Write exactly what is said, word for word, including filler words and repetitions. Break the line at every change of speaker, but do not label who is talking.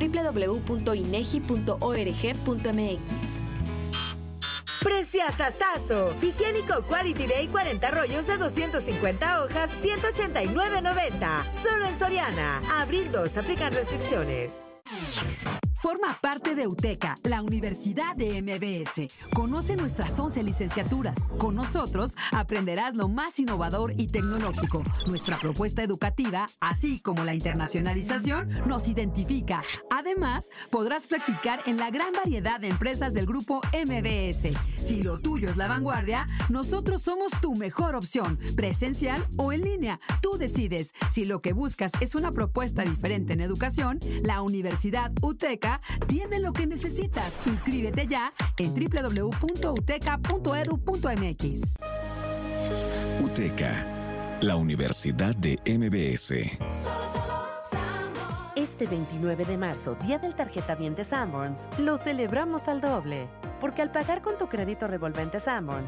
w w w punto inegi punto org punto m x.
¡Preciasasazo! Higiénico Quality Day cuarenta rollos de doscientas cincuenta hojas, ciento ochenta y nueve noventa. Solo en Soriana. Abril dos. Aplican restricciones.
Forma parte de UTECA, la Universidad de M B S. Conoce nuestras once licenciaturas. Con nosotros aprenderás lo más innovador y tecnológico. Nuestra propuesta educativa, así como la internacionalización, nos identifica. Además, podrás practicar en la gran variedad de empresas del grupo M B S. Si lo tuyo es la vanguardia, nosotros somos tu mejor opción, presencial o en línea. Tú decides. Si lo que buscas es una propuesta diferente en educación, la Universidad UTECA tiene lo que necesitas. Inscríbete ya en w w w punto uteca punto e d u punto m x.
UTECA, la Universidad de M B S.
Este veintinueve de marzo, Día del Tarjetaviente Sanborns, lo celebramos al doble. Porque al pagar con tu crédito revolvente Sanborns,